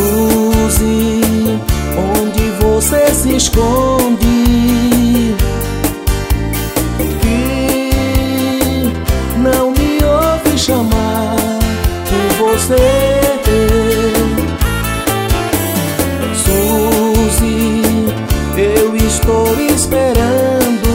Suzy, onde você se esconde? Que não me ouve chamar por você. Suzy, eu estou esperando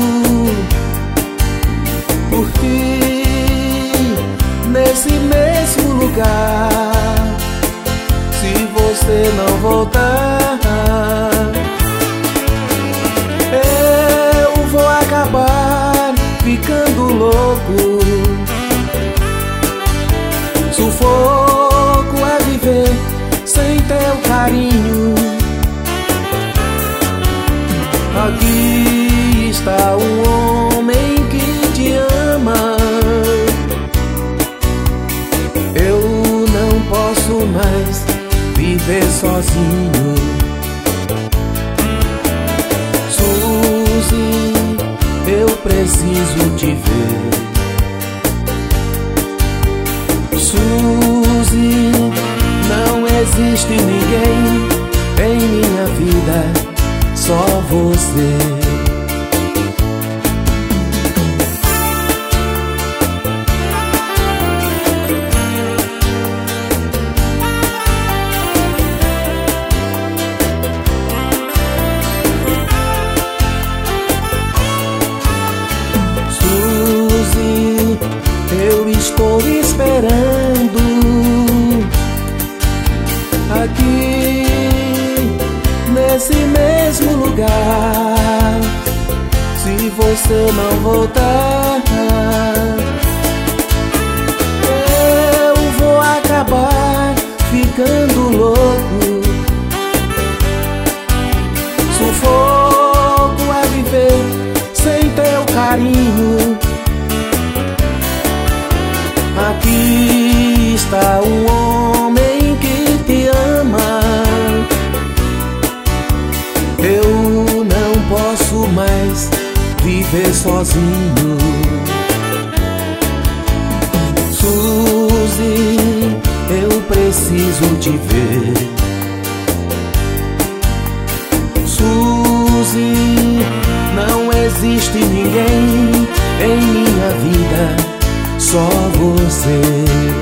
por ti nesse mesmo lugar. Se você não voltar, eu vou acabar ficando louco. Sufoco é viver sem teu carinho. Aqui está um homem que te ama. Eu não posso mais viver sozinho. Suzy, eu preciso te ver. Suzy, não existe ninguém em minha vida, só você. Suzy, eu estou esperando aqui nesse mesmo lugar. Se você não voltar, eu vou acabar ficando louco. Sufoco é viver sem teu carinho. Aqui está um homem que te ama. Eu não posso mais viver sozinho. Suzy, eu preciso te ver. Suzy, não existe ninguém em minha vida, só você.